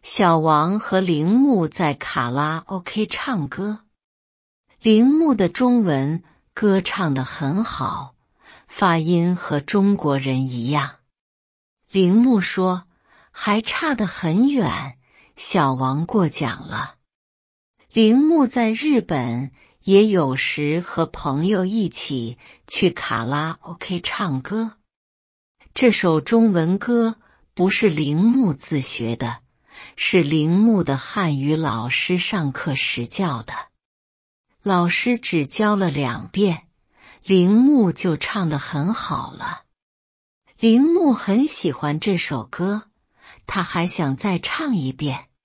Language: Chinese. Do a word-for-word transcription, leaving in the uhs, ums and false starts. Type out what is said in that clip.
小王和铃木在卡拉 OK 唱歌。铃木的中文歌唱得很好，发音和中国人一样。铃木说，还差得很远，小王过奖了。铃木在日本也有时和朋友一起去卡拉 OK 唱歌。这首中文歌不是铃木自学的，是铃木的汉语老师上课时教的。老师只教了两遍，铃木就唱得很好了。铃木很喜欢这首歌，他还想再唱一遍。